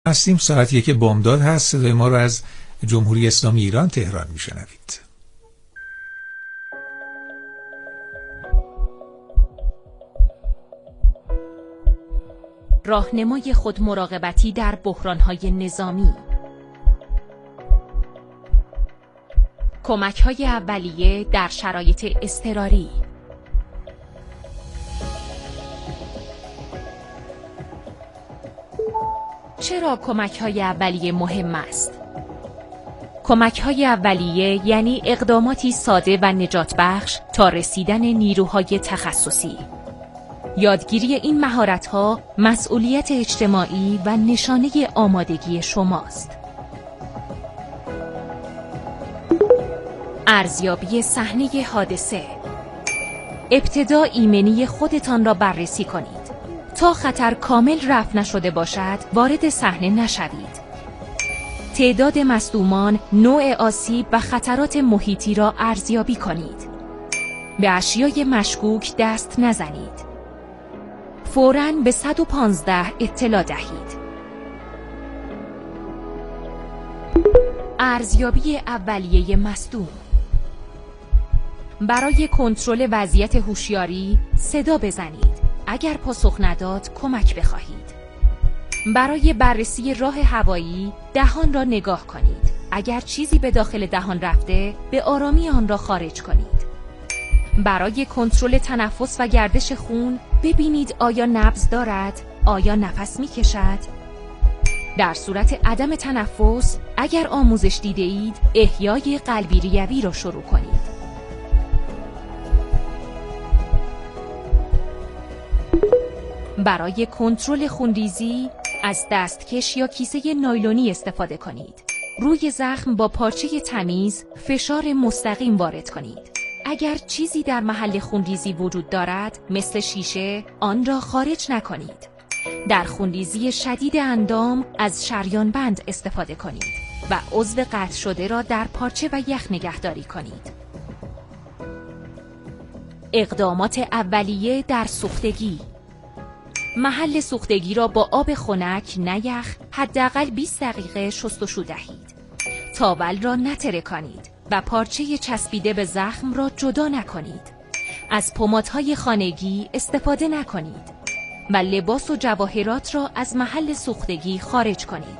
هستیم. ساعت 1 بامداد هست. صدای ما رو از جمهوری اسلامی ایران تهران میشنوید. راهنمای خود مراقبتی در بحران‌های نظامی. کمک‌های اولیه در شرایط اضطراری. چرا کمک‌های اولیه مهم است؟ کمک‌های اولیه یعنی اقداماتی ساده و نجات بخش تا رسیدن نیروهای تخصصی. یادگیری این مهارت‌ها مسئولیت اجتماعی و نشانه آمادگی شماست. ارزیابی صحنه حادثه. ابتدا ایمنی خودتان را بررسی کنید. تا خطر کامل رفع نشده باشد وارد صحنه نشوید. تعداد مصدومان، نوع آسیب و خطرات محیطی را ارزیابی کنید. به اشیای مشکوک دست نزنید. فوراً به 115 اطلاع دهید. ارزیابی اولیه مصدوم. برای کنترل وضعیت هوشیاری صدا بزنید. اگر پاسخ نداد کمک بخواهید. برای بررسی راه هوایی دهان را نگاه کنید. اگر چیزی به داخل دهان رفته به آرامی آن را خارج کنید. برای کنترل تنفس و گردش خون ببینید آیا نبض دارد، آیا نفس می‌کشد. در صورت عدم تنفس اگر آموزش دیده اید احیای قلبی ریوی را شروع کنید. برای کنترل خونریزی از دستکش یا کیسه نایلونی استفاده کنید. روی زخم با پارچه تمیز فشار مستقیم وارد کنید. اگر چیزی در محل خونریزی وجود دارد مثل شیشه آن را خارج نکنید. در خونریزی شدید اندام از شریان بند استفاده کنید و عضو قطع شده را در پارچه و یخ نگهداری کنید. اقدامات اولیه در سوختگی. محل سوختگی را با آب خنک نه یخ حداقل 20 دقیقه شستشو دهید. تاول را نترکانید و پارچه چسبیده به زخم را جدا نکنید. از پمادهای خانگی استفاده نکنید و لباس و جواهرات را از محل سوختگی خارج کنید.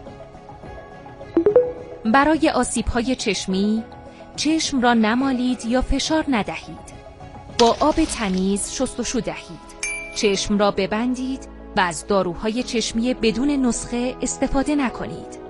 برای آسیب‌های چشمی چشم را نمالید یا فشار ندهید. با آب تمیز شستشو دهید. چشم را ببندید و از داروهای چشمی بدون نسخه استفاده نکنید.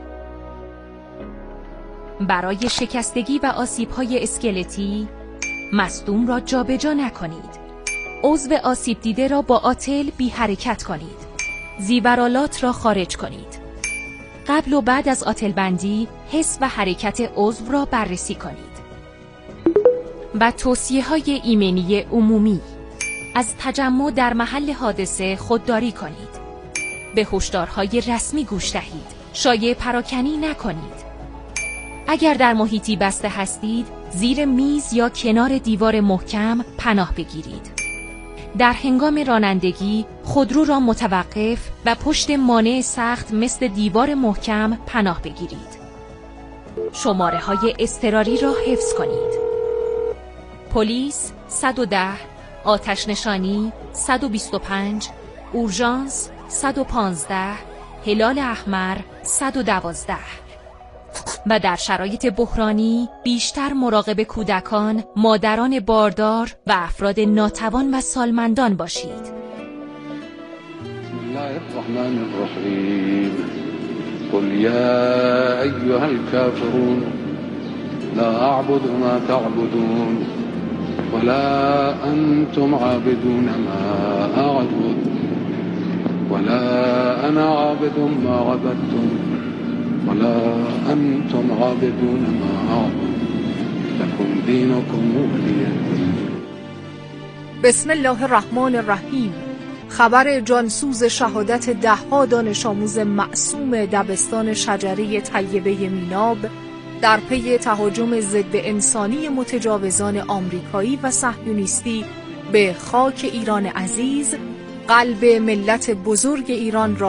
برای شکستگی و آسیب‌های اسکلتی مصدوم را جابجا نکنید. عضو آسیب دیده را با آتل بی حرکت کنید. زیورالات را خارج کنید. قبل و بعد از آتل بندی حس و حرکت عضو را بررسی کنید. و توصیه‌های ایمنی عمومی. از تجمع در محل حادثه خودداری کنید. به هشدارهای رسمی گوش دهید. شایع پراکنی نکنید. اگر در محیطی بسته هستید، زیر میز یا کنار دیوار محکم پناه بگیرید. در هنگام رانندگی خودرو را متوقف و پشت مانع سخت مثل دیوار محکم پناه بگیرید. شماره‌های اضطراری را حفظ کنید. پلیس 110، آتش نشانی 125، اورژانس 115، هلال احمر 112. و در شرایط بحرانی بیشتر مراقب کودکان، مادران باردار و افراد ناتوان و سالمندان باشید. بسم الله الرحمن الرحیم. قل یا ایها الكافرون لا اعبد ما تعبدون ولا انتم عابدون ما اعبد ولا انا عابد ما عبدتم ولا انتم عابدون ما اعبد لكم دینکم ولی دین. بسم الله الرحمن الرحیم. خبر جانسوز شهادت 10 دانش آموز معصوم دبستان شجره طیبه میناب در پی تهاجم ضد انسانی متجاوزان آمریکایی و صهیونیستی به خاک ایران عزیز، قلب ملت بزرگ ایران را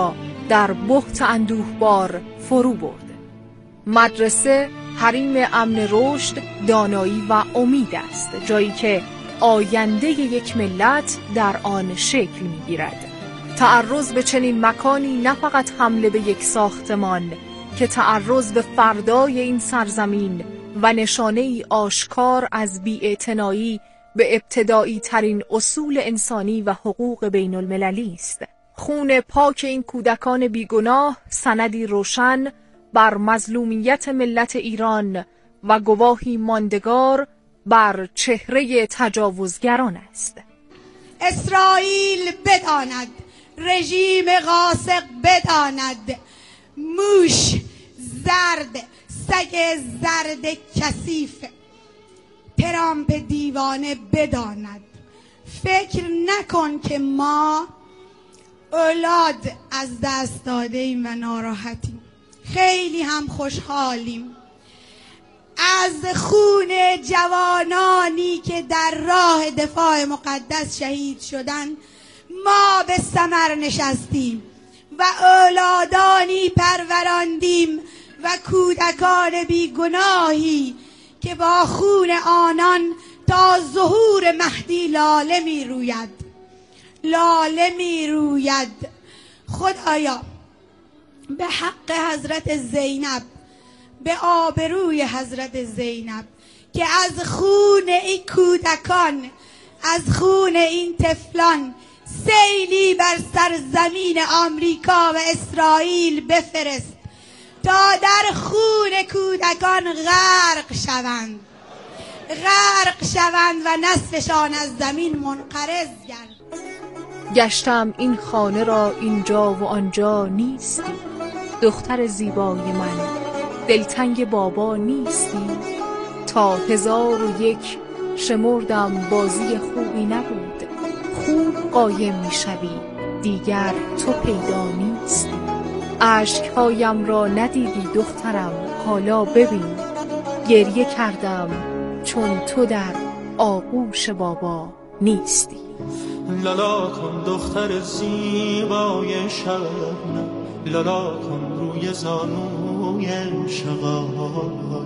در بهت اندوهبار فرو برد. مدرسه حریم امن رشد، دانایی و امید است، جایی که آینده یک ملت در آن شکل می‌گیرد. تعرض به چنین مکانی نه فقط حمله به یک ساختمان، که تعرض به فردای این سرزمین و نشانه ای آشکار از بی‌اعتنایی به ابتدایی ترین اصول انسانی و حقوق بین المللی است. خون پاک این کودکان بیگناه سندی روشن بر مظلومیت ملت ایران و گواهی ماندگار بر چهره تجاوزگران است. اسرائیل بداند، رژیم غاصب بداند، موش زرد، سگ زرد کثیف، ترامپ دیوانه بداند. فکر نکن که ما اولاد از دست داده ایم و ناراحتیم. خیلی هم خوشحالیم از خون جوانانی که در راه دفاع مقدس شهید شدن. ما به ثمر نشستیم و اولادانی پروراندیم و کودکان بیگناهی که با خون آنان تا ظهور مهدی لاله می روید، لاله می روید. خدایا به حق حضرت زینب، به آبروی حضرت زینب، که از خون این کودکان، از خون این طفلان سیلی بر سرزمین آمریکا و اسرائیل بفرست تا در خون کودکان غرق شوند و نصفشان از زمین منقرض گردد. گشتم این خانه را اینجا و آنجا نیستی، دختر زیبای من دلتنگ بابا نیستی. تا 1001 شمردم بازی خوبی نبود، خوب قایم میشوی دیگر تو پیدا نیستی. اشکهایم را ندیدی دخترم، حالا ببین گریه کردم چون تو در آغوش بابا نیستی. لالا کن دختر زیبای شبنم، لالا کن روی زانوی شقایق،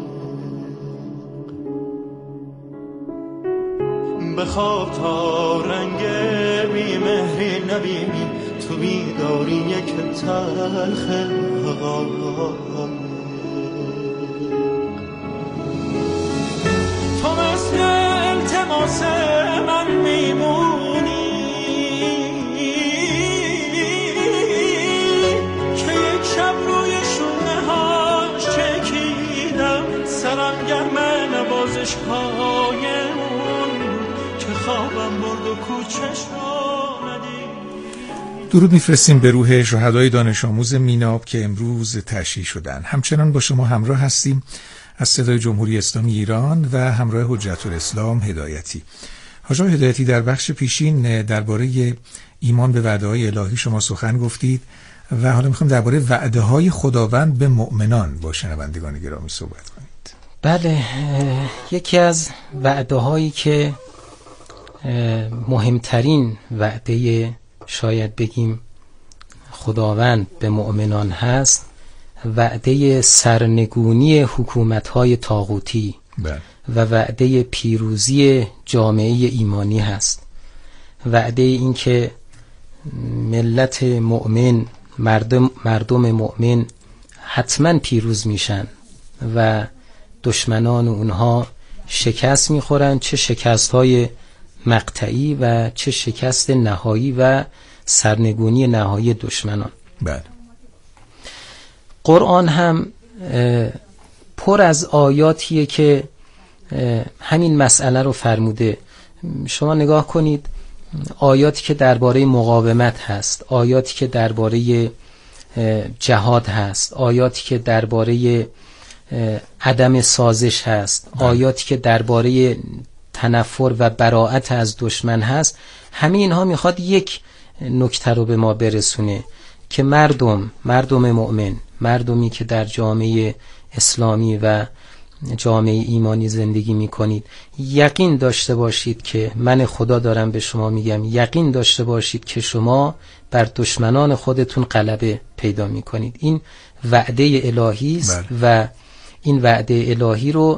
بخواب تا رنگ بیمهری نبینی، تو بیداری یک تلخ حقایق. تو مثل التماس من میمونی که یک شب روی شونه هاش چکیدم، سرم گرم نوازش های اون که خوابم برد و کوچش رو ندید. درود میفرستیم به روح شهدای دانش آموز میناب که امروز تشییع شدن. همچنان با شما همراه هستیم از صدای جمهوری اسلامی ایران و همراه حجت الاسلام هدایتی. حاج هدایتی، در بخش پیشین درباره ایمان به وعده‌های الهی شما سخن گفتید و حالا میخوام درباره وعده‌های خداوند به مؤمنان با شنوندگان گرامی صحبت کنید. بله، یکی از وعده‌هایی که مهمترین وعده شاید بگیم خداوند به مؤمنان هست، وعده سرنگونی حکومت‌های طاغوتی و وعده پیروزی جامعه ایمانی هست. وعده این که ملت مؤمن، مردم مؤمن حتما پیروز میشن و دشمنان اونها شکست میخورن، چه شکست‌های مقطعی و چه شکست نهایی و سرنگونی نهایی دشمنان. بله. قرآن هم پر از آیاتیه که همین مسئله رو فرموده. شما نگاه کنید، آیاتی که درباره مقاومت هست، آیاتی که درباره جهاد هست، آیاتی که درباره عدم سازش هست، آیاتی که درباره تنفر و براءت از دشمن هست. همه اینها میخواد یک نکته رو به ما برسونه که مردم مؤمن، مردمی که در جامعه اسلامی و جامعه ایمانی زندگی میکنید، یقین داشته باشید که من خدا دارم به شما میگم، یقین داشته باشید که شما بر دشمنان خودتون غلبه پیدا میکنید. این وعده الهی است و این وعده الهی رو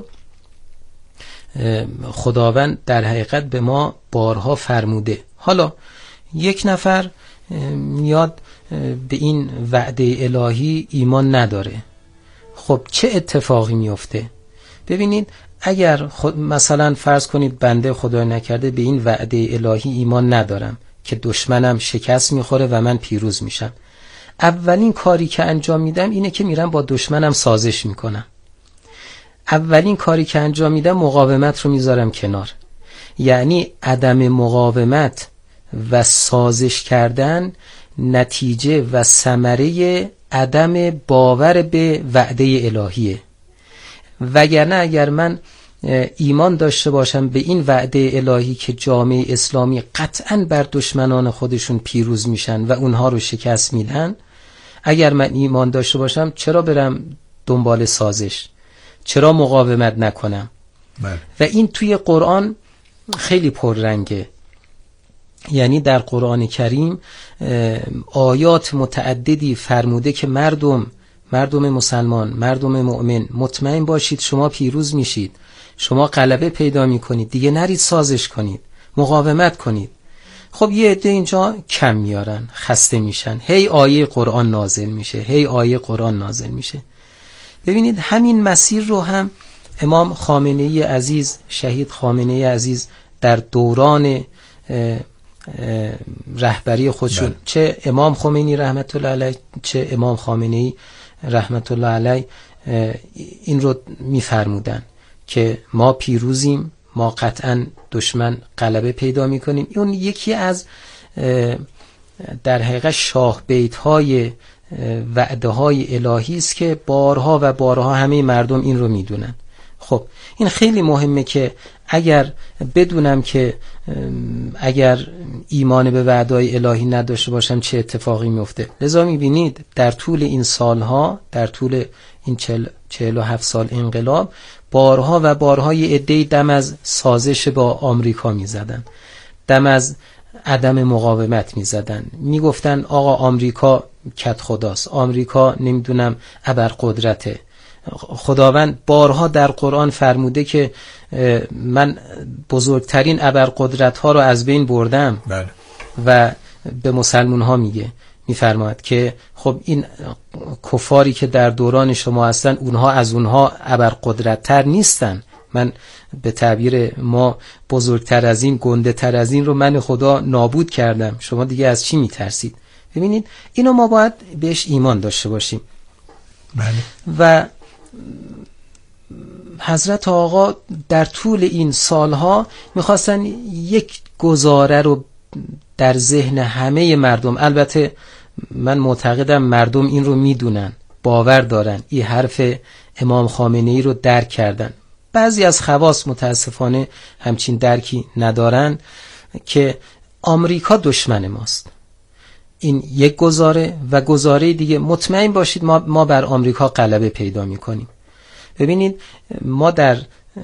خداوند در حقیقت به ما بارها فرموده. حالا یک نفر میاد به این وعده الهی ایمان نداره، خب چه اتفاقی میفته؟ ببینید اگر مثلا فرض کنید بنده خدای نکرده به این وعده الهی ایمان ندارم که دشمنم شکست میخوره و من پیروز میشم، اولین کاری که انجام میدم اینه که میرم با دشمنم سازش میکنم. اولین کاری که انجام میدم مقاومت رو میذارم کنار. یعنی عدم مقاومت و سازش کردن نتیجه و ثمره عدم باور به وعده الهیه. وگرنه اگر من ایمان داشته باشم به این وعده الهی که جامعه اسلامی قطعاً بر دشمنان خودشون پیروز میشن و اونها رو شکست میدن، اگر من ایمان داشته باشم چرا برم دنبال سازش؟ چرا مقاومت نکنم؟ و این توی قرآن خیلی پررنگه. یعنی در قرآن کریم آیات متعددی فرموده که مردم مسلمان، مردم مؤمن مطمئن باشید شما پیروز میشید، شما غلبه پیدا میکنید، دیگه نرید سازش کنید، مقاومت کنید. خب یه عده اینجا کم میارن، خسته میشن، هی آیه قرآن نازل میشه، هی آیه قرآن نازل میشه. ببینید همین مسیر رو هم امام خامنه‌ای عزیز، شهید خامنه‌ای عزیز در دوران رهبری خودشون، چه امام خمینی رحمت الله علیه چه امام خامنه‌ای رحمت الله علیه، این رو میفرمودن که ما پیروزیم، ما قطعا دشمن غلبه پیدا میکنیم. اون یکی از در حقیقت شاه بیت‌های وعده های الهی است که بارها و بارها همه مردم این رو میدونن. خب این خیلی مهمه که اگر بدونم که اگر ایمان به وعده‌های الهی نداشته باشم چه اتفاقی میفته. لذا میبینید در طول این سالها، در طول این 47 سال انقلاب، بارها و بارها یه عده‌ای دم از سازش با آمریکا میزدن، دم از عدم مقاومت میزدن، میگفتن آقا آمریکا کت خداست، آمریکا نمیدونم ابرقدرته. خداوند بارها در قرآن فرموده که من بزرگترین ابرقدرت ها رو از بین بردم. بله. و به مسلمان ها میفرماید که خب این کفاری که در دوران شما هستن اونها از اونها ابرقدرت تر نیستن، من به تعبیر ما بزرگتر از این، گنده تر از این رو من خدا نابود کردم، شما دیگه از چی میترسید؟ ببینید اینو ما باید بهش ایمان داشته باشیم. بله. و حضرت آقا در طول این سالها میخواستن یک گزاره رو در ذهن همه مردم، البته من معتقدم مردم این رو میدونن، باور دارن، این حرف امام خامنه‌ای رو درک کردن. بعضی از خواص متاسفانه همچین درکی ندارن که آمریکا دشمن ماست. این یک گزاره و گزاره دیگه مطمئن باشید ما بر آمریکا غلبه پیدا میکنیم. ببینید ما در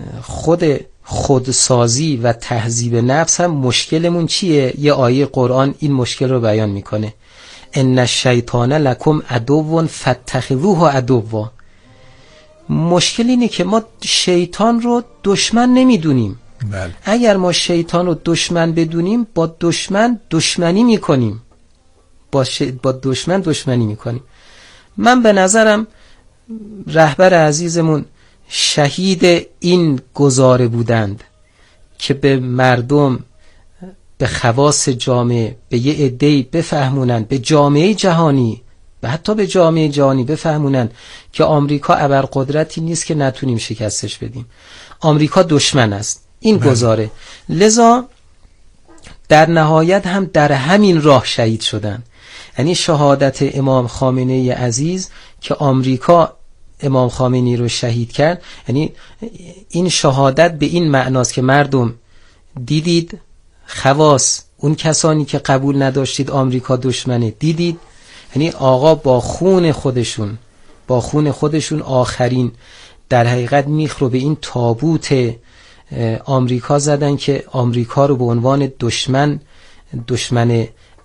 خودسازی و تهذیب نفس هم مشکلمون چیه؟ یه آیه قرآن این مشکل رو بیان میکنه، ان الشیطان لکم عدو فاتخذوه عدوا. مشکل اینه که ما شیطان رو دشمن نمیدونیم. بله. اگر ما شیطان رو دشمن بدونیم با دشمن دشمنی میکنیم، با دشمن دشمنی میکنیم. من به نظرم رهبر عزیزمون شهید این گزاره بودند که به مردم، به خواص جامعه، به یه عده‌ای بفهمونن، به جامعه جهانی، و حتی به جامعه جهانی بفهمونن که آمریکا ابرقدرتی نیست که نتونیم شکستش بدیم، آمریکا دشمن است. این گزاره. لذا در نهایت هم در همین راه شهید شدن. یعنی شهادت امام خامنه‌ای عزیز که آمریکا امام خامنه‌ای رو شهید کرد، یعنی این شهادت به این معناست که مردم دیدید، خواص اون کسانی که قبول نداشتید آمریکا دشمنه، دیدید، یعنی آقا با خون خودشون آخرین در حقیقت میخ رو به این تابوت آمریکا زدن که آمریکا رو به عنوان دشمن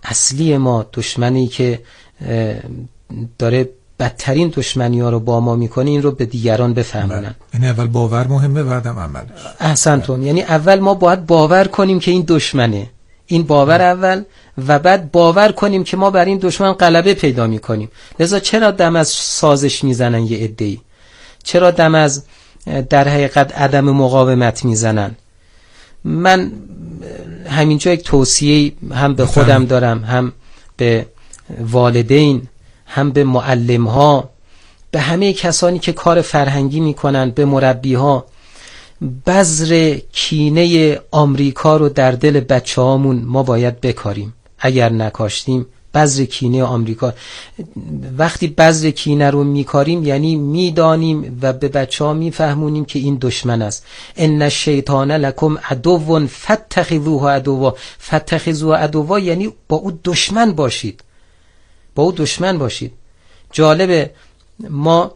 اصلی ما، دشمنی که داره بدترین دشمنی ها رو با ما میکنه، این رو به دیگران بفهمونن. یعنی اول باور مهمه، بعدم عملش. احسنتون. یعنی اول ما باید باور کنیم که این دشمنه، این باور اول، و بعد باور کنیم که ما بر این دشمن غلبه پیدا میکنیم. لذا چرا دم از سازش میزنن یه عده‌ای؟ چرا دم از در حقیقت عدم مقاومت میزنن؟ من همینجا یک توصیه هم به خودم دارم، هم به والدین، هم به معلم ها، به همه کسانی که کار فرهنگی میکنن، به مربی ها. بذر کینه آمریکا رو در دل بچه هامون ما باید بکاریم. اگر نکاشتیم بذر کینه آمریکا، وقتی بذر کینه رو میکاریم یعنی میدانیم و به بچه ها میفهمونیم که این دشمن است. ان الشیطان لکم عدو فاتخذوه عدوا. فاتخذوه عدوا یعنی با او دشمن باشید، با او دشمن باشید. جالبه ما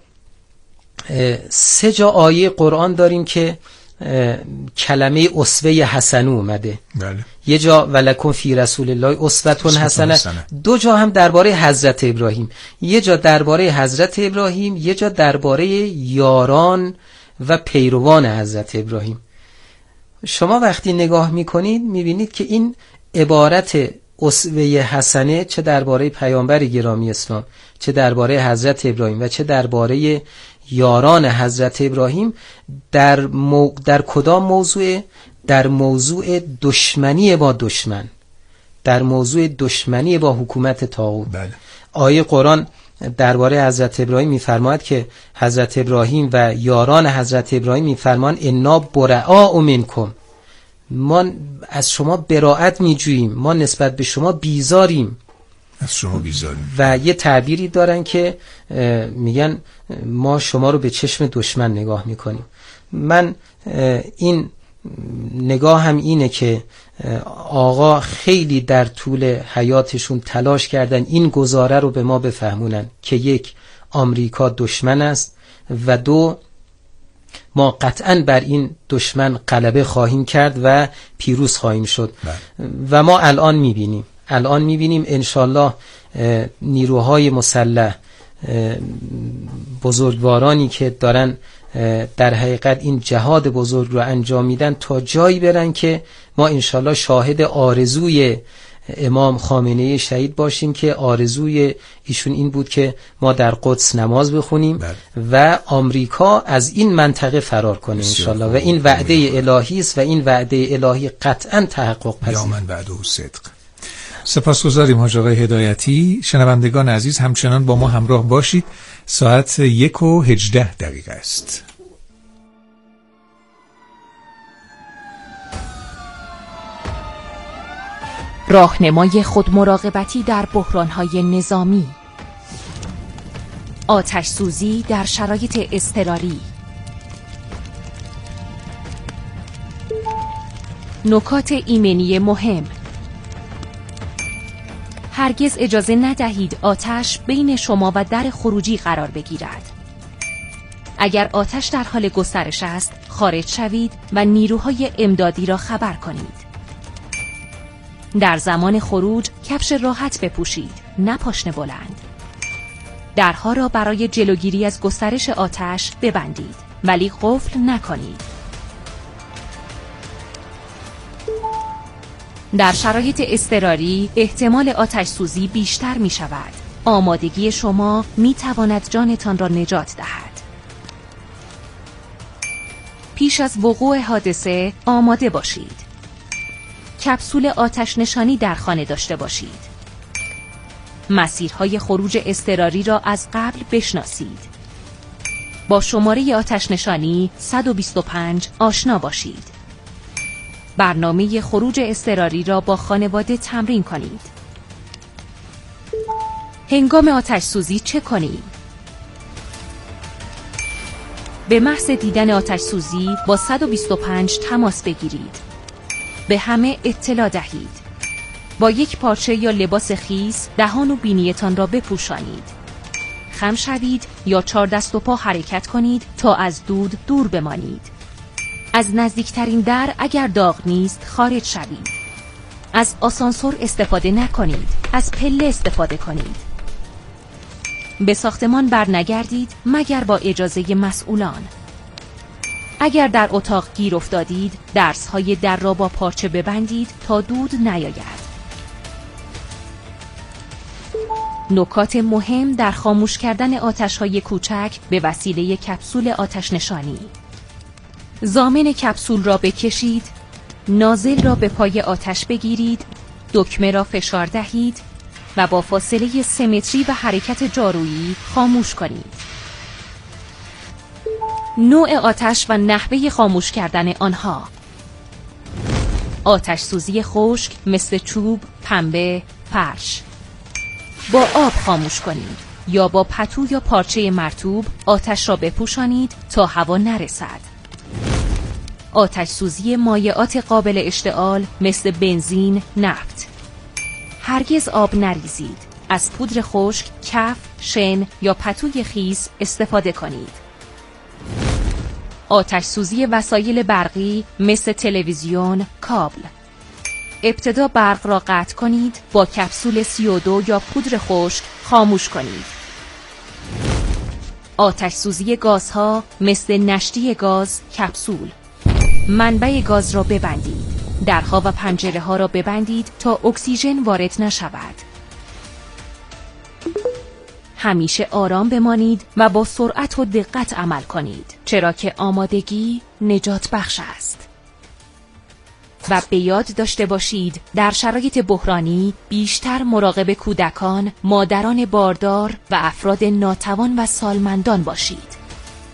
3 جا آیه قرآن داریم که کلمه اسوه حسنه اومده. بله. یه جا ولکم فی رسول الله اسوه حسنه. 2 جا هم درباره حضرت ابراهیم، یه جا درباره حضرت ابراهیم، یه جا درباره یاران و پیروان حضرت ابراهیم. شما وقتی نگاه میکنید میبینید که این عبارت اسوه حسنه چه درباره پیامبر گرامی اسلام، چه درباره حضرت ابراهیم و چه درباره یاران حضرت ابراهیم در کدام موضوع؟ در موضوع دشمنی با دشمن، در موضوع دشمنی با حکومت طاغوت. بله. آیه قرآن درباره حضرت ابراهیم میفرماید که حضرت ابراهیم و یاران حضرت ابراهیم میفرمان انا براء منکم، ما از شما براءت میجوییم، ما نسبت به شما بیزاریم، از شما بیزاریم. و یه تعبیری دارن که میگن ما شما رو به چشم دشمن نگاه میکنیم. من این نگاه هم اینه که آقا خیلی در طول حیاتشون تلاش کردن این گزاره رو به ما بفهمونن که 1 آمریکا دشمن است و 2 ما قطعاً بر این دشمن غلبه خواهیم کرد و پیروز خواهیم شد. و ما الان میبینیم انشالله نیروهای مسلح، بزرگوارانی که دارن در حقیقت این جهاد بزرگ رو انجام میدن تا جایی برن که ما انشالله شاهد آرزوی امام خامنه‌ای شهید باشیم که آرزوی ایشون این بود که ما در قدس نماز بخونیم و آمریکا از این منطقه فرار کنه انشالله، و این وعده الهی است و این وعده الهی قطعا تحقق پذیر. یا من وعده صدق. سپاسگزاریم حاج آقای هدایتی. شنوندگان عزیز همچنان با ما همراه باشید. ساعت 1:18 است. راهنمای خودمراقبتی در بحران‌های نظامی، آتش سوزی در شرایط اضطراری، نکات ایمنی مهم. هرگز اجازه ندهید آتش بین شما و در خروجی قرار بگیرد. اگر آتش در حال گسترش است، خارج شوید و نیروهای امدادی را خبر کنید. در زمان خروج کفش راحت بپوشید، نه پاشنه بلند. درها را برای جلوگیری از گسترش آتش ببندید، ولی قفل نکنید. در شرایط اضطراری احتمال آتش سوزی بیشتر می شود. آمادگی شما می تواند جانتان را نجات دهد. پیش از وقوع حادثه آماده باشید. کپسول آتش نشانی در خانه داشته باشید. مسیرهای خروج اضطراری را از قبل بشناسید. با شماره آتش نشانی 125 آشنا باشید. برنامه خروج اضطراری را با خانواده تمرین کنید. هنگام آتش سوزی چه کنید؟ به محض دیدن آتش سوزی با 125 تماس بگیرید. به همه اطلاع دهید. با یک پارچه یا لباس خیس دهان و بینیتان را بپوشانید. خم شوید یا 4 دست و پا حرکت کنید تا از دود دور بمانید. از نزدیکترین در اگر داغ نیست خارج شوید. از آسانسور استفاده نکنید. از پله استفاده کنید. به ساختمان برنگردید مگر با اجازه مسئولان. اگر در اتاق گیر افتادید، درزهای در را با پارچه ببندید تا دود نیاید. نکات مهم در خاموش کردن آتش‌های کوچک به وسیله کپسول آتش نشانی. ضامن کپسول را بکشید، نازل را به پای آتش بگیرید، دکمه را فشار دهید و با فاصله 3 متری و حرکت جارویی خاموش کنید. نوع آتش و نحوه خاموش کردن آنها: آتش سوزی خشک مثل چوب، پنبه، فرش. با آب خاموش کنید یا با پتو یا پارچه مرطوب آتش را بپوشانید تا هوا نرسد. آتش سوزی مایعات قابل اشتعال مثل بنزین، نفت. هرگز آب نریزید. از پودر خشک، کف، شن یا پتوی خیس استفاده کنید. آتش سوزی وسایل برقی مثل تلویزیون، کابل. ابتدا برق را قطع کنید، با کپسول CO2 یا پودر خشک خاموش کنید. آتش سوزی گازها مثل نشتی گاز، کپسول. منبع گاز را ببندید. درها و پنجره ها را ببندید تا اکسیژن وارد نشود. همیشه آرام بمانید و با سرعت و دقت عمل کنید، چرا که آمادگی نجات بخش است. و به یاد داشته باشید در شرایط بحرانی بیشتر مراقب کودکان، مادران باردار و افراد ناتوان و سالمندان باشید.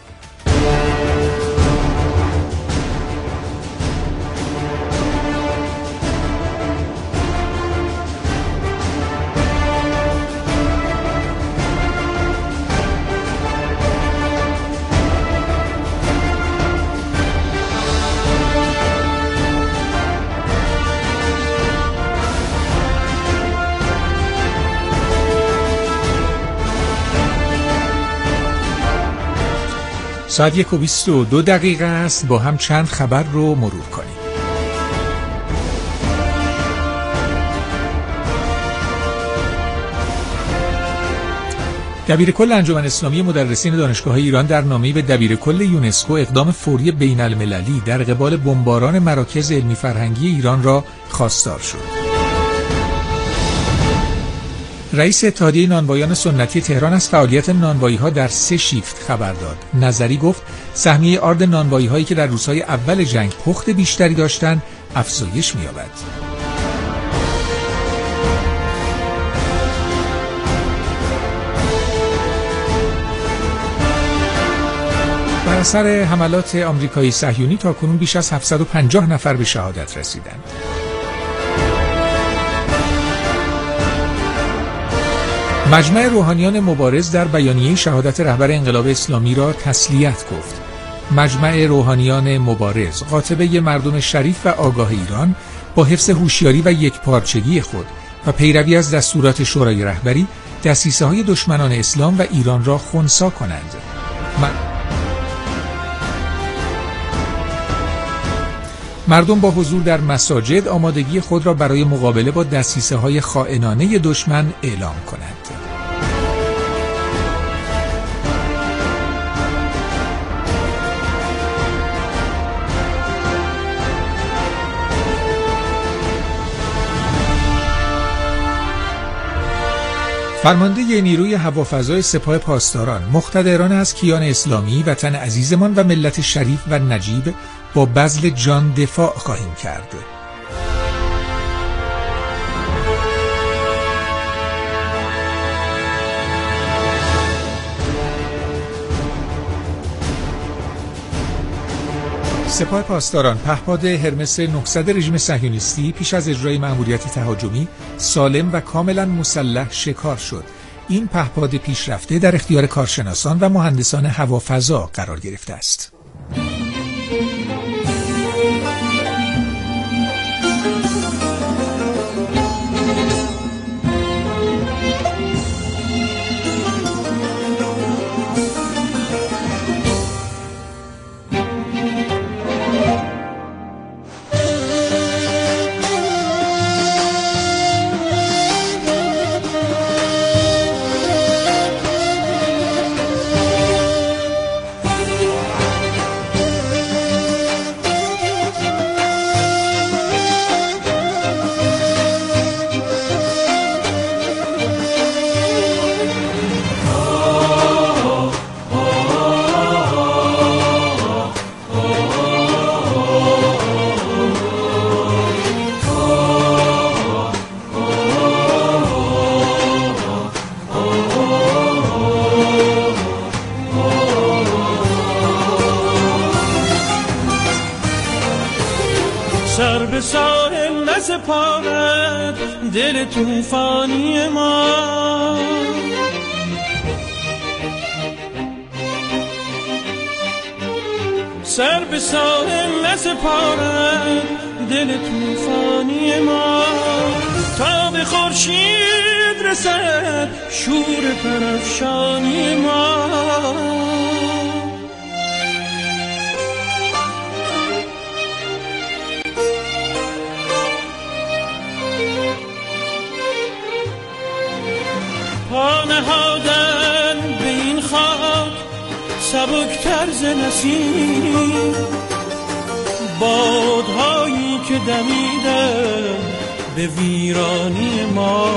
ساعت 1:22 است. با هم چند خبر رو مرور کنیم. دبیرکل انجمن اسلامی مدرسین دانشگاه‌های ایران در نامه‌ای به دبیرکل یونسکو اقدام فوری بین‌المللی در قبال بمباران مراکز علمی فرهنگی ایران را خواستار شد. رئیس اتحادیه نانوایان سنتی تهران از فعالیت نانوایی‌ها در 3 شیفت خبر داد. نظری گفت سهمیه آرد نانوایی‌هایی که در روزهای اول جنگ پخت بیشتری داشتند افزایش می‌یابد. بر اثر حملات آمریکایی صهیونی تاکنون بیش از 750 نفر به شهادت رسیدند. مجمع روحانیان مبارز در بیانیه شهادت رهبر انقلاب اسلامی را تسلیت گفت. مجمع روحانیان مبارز، قاطبه مردم شریف و آگاه ایران، با حفظ هوشیاری و یکپارچگی خود و پیروی از دستورات شورای رهبری، دسیسه‌های دشمنان اسلام و ایران را خنثی کنند. مردم با حضور در مساجد آمادگی خود را برای مقابله با دسیسه‌های خائنانه دشمن اعلام کنند. فرمانده نیروی هوافضای سپاه پاسداران مقتدران از کیان اسلامی، وطن عزیزمان و ملت شریف و نجیب با بذل جان دفاع خواهیم کرد. سپاه پاسداران پهپاد هرمس 900 رژیم صهیونیستی پیش از اجرای مأموریت تهاجمی سالم و کاملا مسلح شکار شد. این پهپاد پیشرفته در اختیار کارشناسان و مهندسان هوافضا قرار گرفته است. نسپارد دل طوفانی ما. سر به ساحل نسپارد دل طوفانی ما، تا به خورشید رسد شور پرافشانی ما. پا نهادن به این خاک سبکتر ز نسیم، بادهایی که دمیدن به ویرانی ما.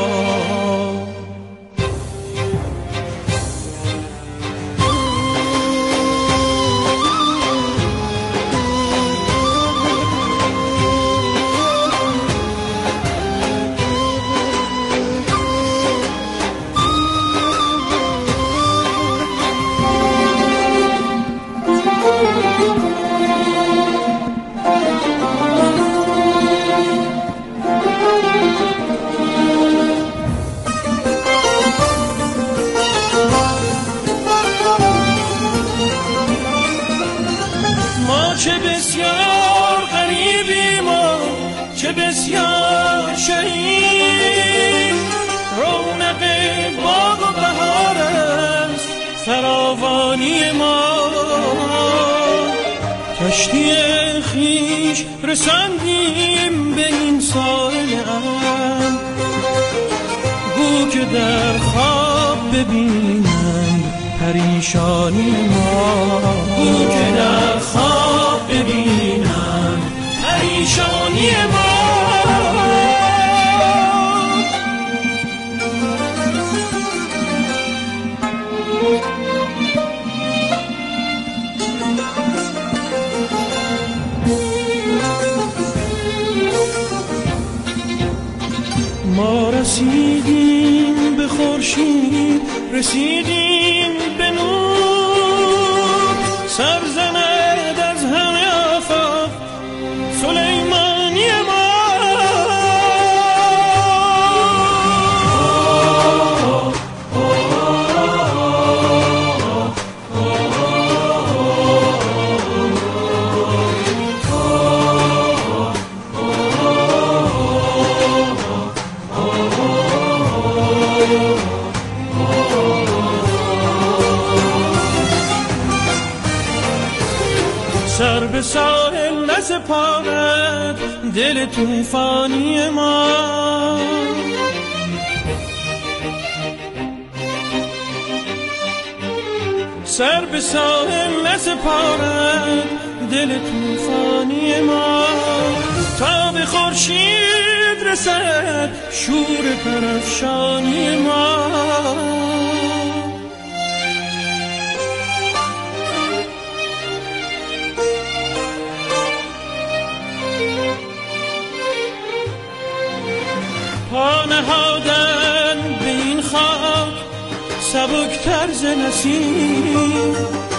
چه بسیار غریبیم و چه بسیار شهید، رونق باغ و بهار است فراوانی ما. کشتی خویش رساندیم به این ساحل امن، گو که در خواب ببینند پریشانی ما. گو که در خواب ببینند پریشانی ما. ما رسیدیم به خورشید، رسیدیم به نور، سرزند از همه آفاق سلیمانی ما. سر به ساحل نسپارد دل طوفانی ما. سر به ساحل نسپارد دل طوفانی ما، تا به خورشید رسد شور پرافشانی ما. پا نهادن به این خاک سبکتر ز نسیم،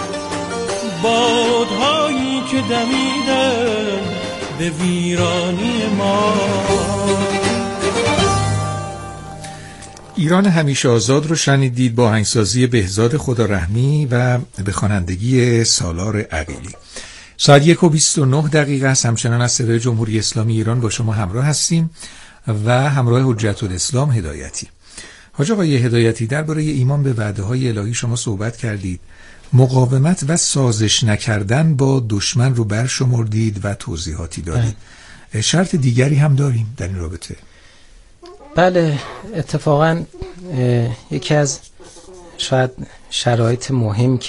بادهایی که دمیدن به ویرانی ما. ایران همیشه آزاد رو شنیدید با آهنگسازی بهزاد خدارحمی و به خوانندگی سالار عقیلی. ساعت 1:29 است. همچنان از صدای جمهوری اسلامی ایران با شما همراه هستیم و همراه حجت الاسلام هدایتی. حاج آقای هدایتی، درباره ایمان به وعده‌های الهی شما صحبت کردید، مقاومت و سازش نکردن با دشمن رو برشمردید و توضیحاتی دادید. شرط دیگری هم داریم در این رابطه؟ بله، اتفاقا یکی از شاید شرایط مهم که